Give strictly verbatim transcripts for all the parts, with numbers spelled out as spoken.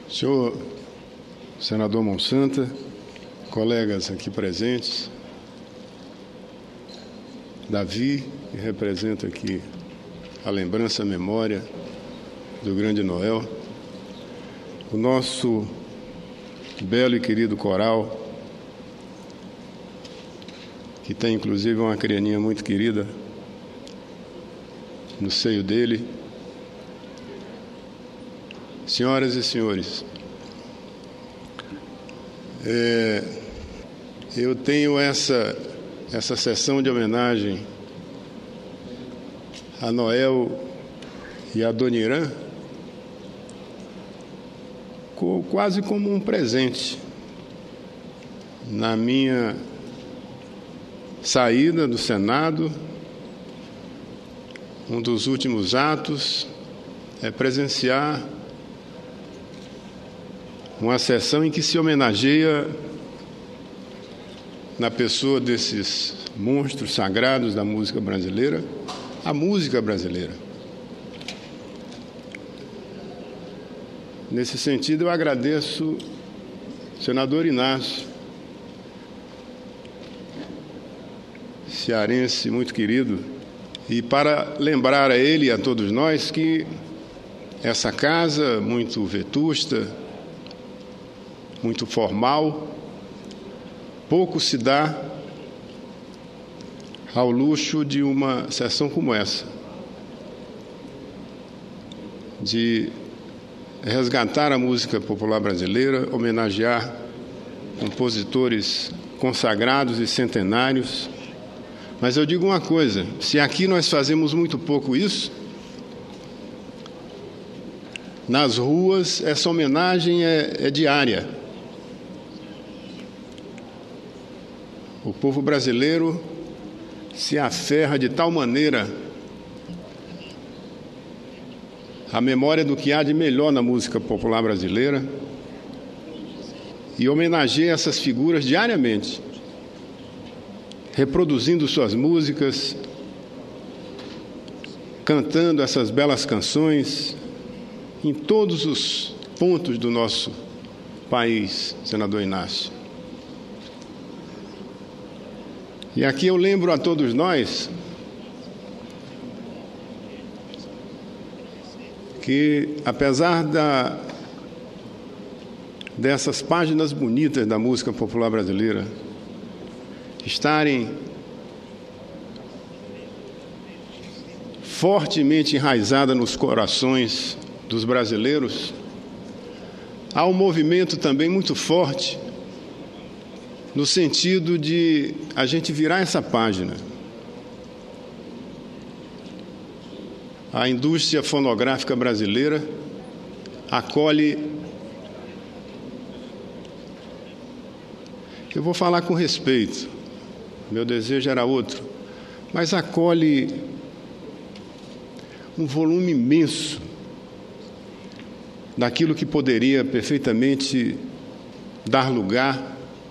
Senhor senador Monsanta, colegas aqui presentes, Davi, que representa aqui a lembrança, a memória do grande Noel, o nosso belo e querido coral, que tem inclusive uma crianinha muito querida no seio dele. Senhoras e senhores, é, eu tenho essa, essa sessão de homenagem a Noel e a Dona Irã quase como um presente na minha saída do Senado. Um dos últimos atos é presenciar uma sessão em que se homenageia, na pessoa desses monstros sagrados da música brasileira, a música brasileira. Nesse sentido, eu agradeço ao senador Inácio, cearense muito querido, e para lembrar a ele e a todos nós que essa casa muito vetusta, muito formal, pouco se dá ao luxo de uma sessão como essa, de resgatar a música popular brasileira, homenagear compositores consagrados e centenários. Mas eu digo uma coisa: se aqui nós fazemos muito pouco isso, nas ruas essa homenagem é, é diária. O povo brasileiro se aferra de tal maneira à memória do que há de melhor na música popular brasileira e homenageia essas figuras diariamente, reproduzindo suas músicas, cantando essas belas canções em todos os pontos do nosso país, senador Inácio. E aqui eu lembro a todos nós que, apesar da, dessas páginas bonitas da música popular brasileira estarem fortemente enraizadas nos corações dos brasileiros, há um movimento também muito forte no sentido de a gente virar essa página. A indústria fonográfica brasileira acolhe, eu vou falar com respeito, meu desejo era outro, mas acolhe um volume imenso daquilo que poderia perfeitamente dar lugar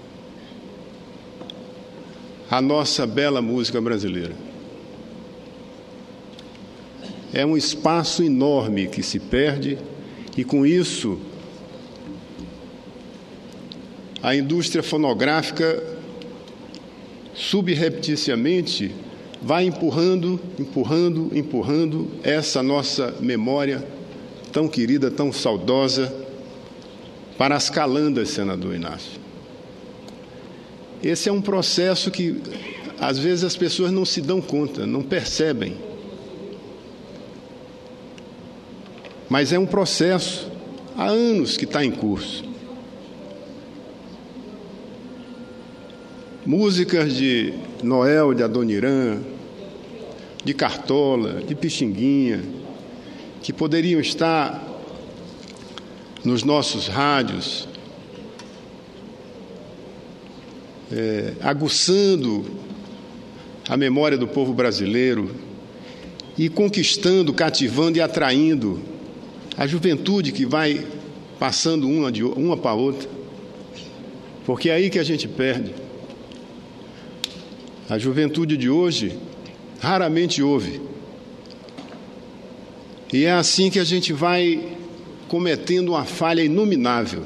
à nossa bela música brasileira. É um espaço enorme que se perde e, com isso, a indústria fonográfica subrepticiamente vai empurrando, empurrando, empurrando essa nossa memória tão querida, tão saudosa, para as calandas, senador Inácio. Esse é um processo que, às vezes, as pessoas não se dão conta, não percebem. Mas é um processo, há anos, que está em curso. Músicas de Noel, de Adoniran, de Cartola, de Pixinguinha, que poderiam estar nos nossos rádios, é, aguçando a memória do povo brasileiro e conquistando, cativando e atraindo a juventude que vai passando uma, de, uma para a outra, porque é aí que a gente perde. A juventude de hoje raramente ouve. E é assim que a gente vai cometendo uma falha inominável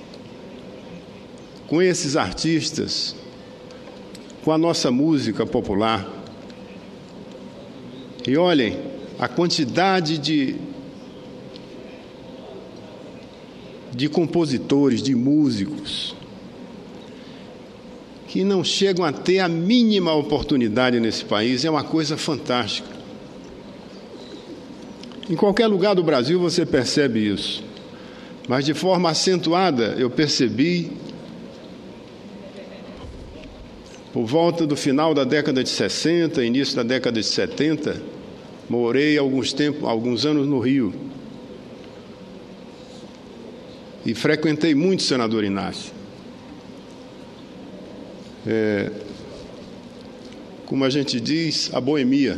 com esses artistas, com a nossa música popular. E olhem a quantidade de, de compositores, de músicos, que não chegam a ter a mínima oportunidade nesse país. É uma coisa fantástica. Em qualquer lugar do Brasil você percebe isso, mas de forma acentuada eu percebi por volta do final da década de sessenta, início da década de setenta. Morei alguns, tempo, alguns anos no Rio e frequentei muito o Senador Inácio. É, como a gente diz, a boemia,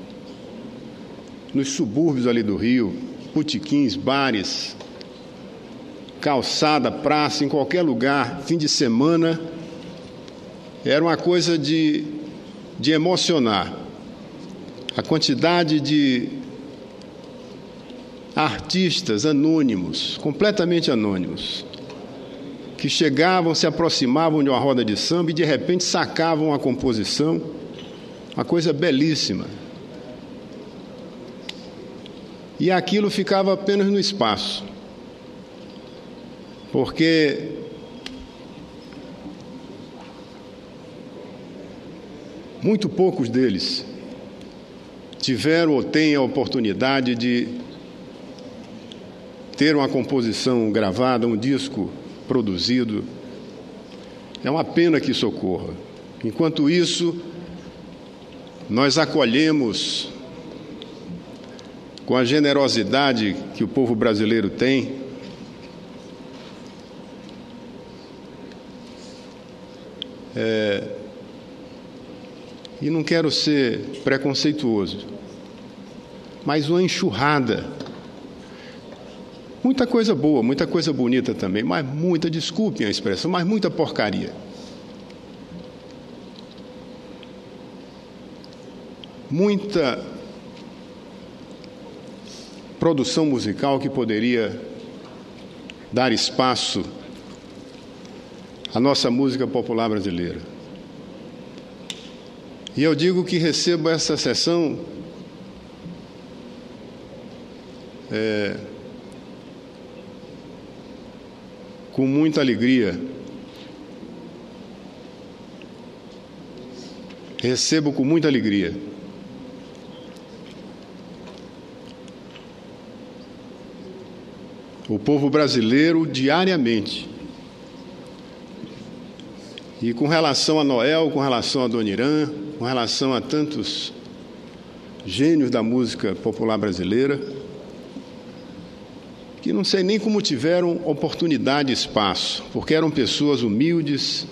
nos subúrbios ali do Rio, botequins, bares, calçada, praça, em qualquer lugar, fim de semana, era uma coisa de, de emocionar. A quantidade de artistas anônimos, completamente anônimos, que chegavam, se aproximavam de uma roda de samba e de repente sacavam uma composição, uma coisa belíssima. E aquilo ficava apenas no espaço, porque muito poucos deles tiveram ou têm a oportunidade de ter uma composição gravada, um disco produzido. É uma pena que isso ocorra. Enquanto isso, nós acolhemos, com a generosidade que o povo brasileiro tem, é, e não quero ser preconceituoso, mas uma enxurrada, muita coisa boa, muita coisa bonita também, mas muita, desculpem a expressão, mas muita porcaria. Muita produção musical que poderia dar espaço à nossa música popular brasileira. E eu digo que recebo essa sessão é, com muita alegria. Recebo com muita alegria. O povo brasileiro diariamente. E com relação a Noel, com relação a Dona Irã, com relação a tantos gênios da música popular brasileira, que não sei nem como tiveram oportunidade e espaço, porque eram pessoas humildes,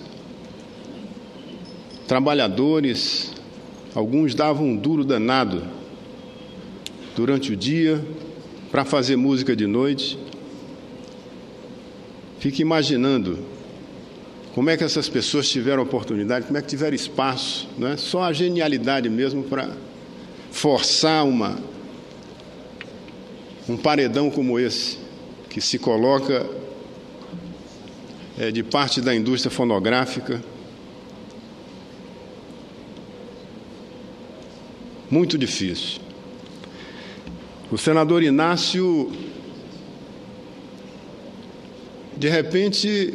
trabalhadores, alguns davam um duro danado durante o dia para fazer música de noite. Fique imaginando como é que essas pessoas tiveram oportunidade, como é que tiveram espaço, não é? Só a genialidade mesmo para forçar uma, um paredão como esse, que se coloca é, de parte da indústria fonográfica. Muito difícil. O senador Inácio, de repente,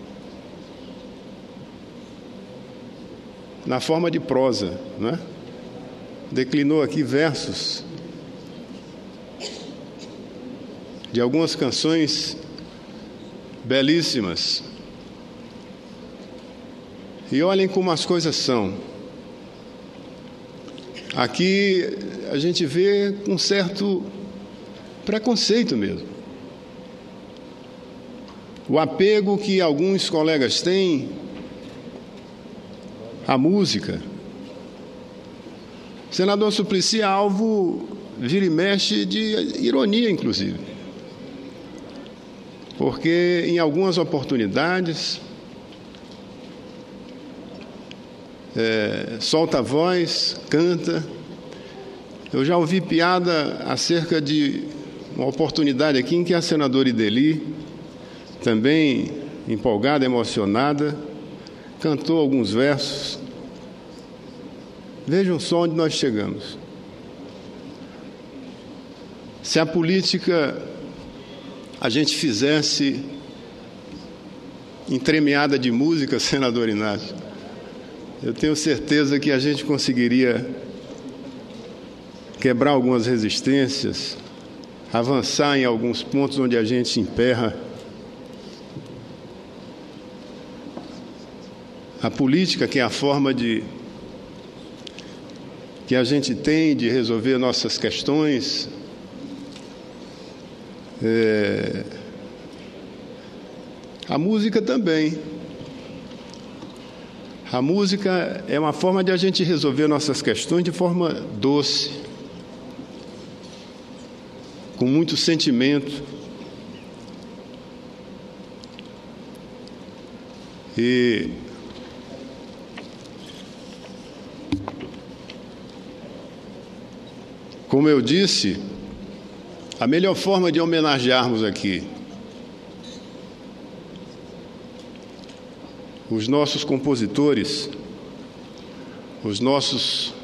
na forma de prosa, não é? Declinou aqui versos de algumas canções belíssimas. E olhem como as coisas são. Aqui a gente vê um certo preconceito mesmo. O apego que alguns colegas têm à música. O senador Suplicy é alvo, vira e mexe, de ironia, inclusive. Porque em algumas oportunidades é, solta a voz, canta. Eu já ouvi piada acerca de uma oportunidade aqui em que a senadora Ideli, também empolgada, emocionada, cantou alguns versos. Vejam só onde nós chegamos. Se a política a gente fizesse entremeada de música, senador Inácio, eu tenho certeza que a gente conseguiria quebrar algumas resistências, avançar em alguns pontos onde a gente emperra. A política, que é a forma de que a gente tem de resolver nossas questões, é, a música também. A música é uma forma de a gente resolver nossas questões de forma doce, com muito sentimento. E como eu disse, a melhor forma de homenagearmos aqui os nossos compositores, os nossos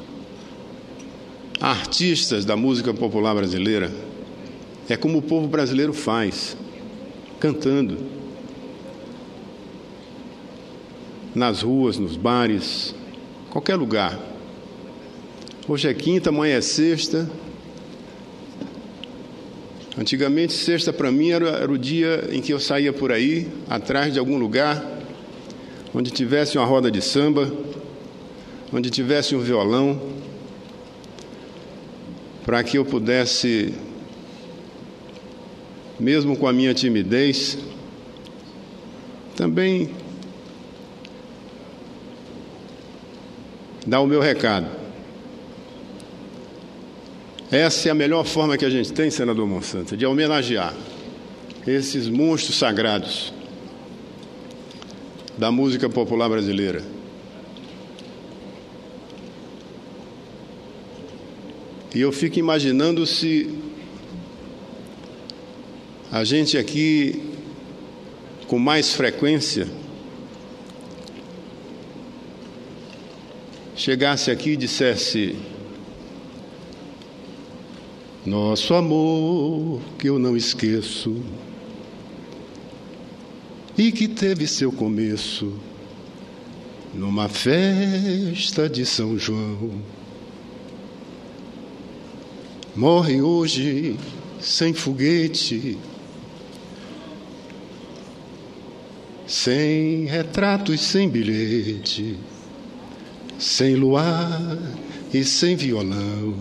artistas da música popular brasileira, é como o povo brasileiro faz, cantando, nas ruas, nos bares, qualquer lugar. Hoje é quinta, amanhã é sexta. Antigamente, sexta para mim era, era o dia em que eu saía por aí, atrás de algum lugar, onde tivesse uma roda de samba, onde tivesse um violão, para que eu pudesse, mesmo com a minha timidez, também dar o meu recado. Essa é a melhor forma que a gente tem, senador Monsanto, de homenagear esses monstros sagrados da música popular brasileira. E eu fico imaginando se a gente aqui, com mais frequência, chegasse aqui e dissesse: nosso amor que eu não esqueço e que teve seu começo numa festa de São João, morre hoje sem foguete, sem retratos, sem bilhete, sem luar e sem violão.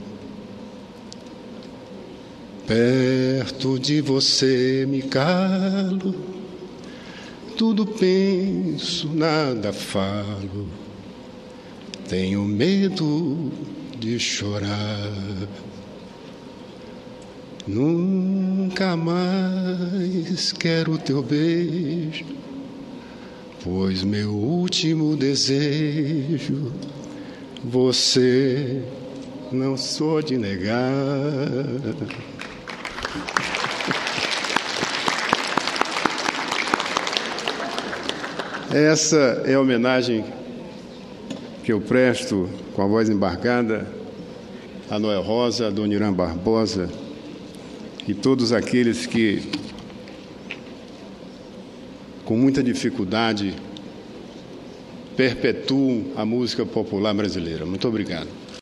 Perto de você me calo, tudo penso, nada falo, tenho medo de chorar. Nunca mais quero teu beijo, pois meu último desejo você não sou de negar. Essa é a homenagem que eu presto, com a voz embargada, a Noel Rosa, a Dona Irã Barbosa e todos aqueles que, com muita dificuldade, perpetuam a música popular brasileira. Muito obrigado.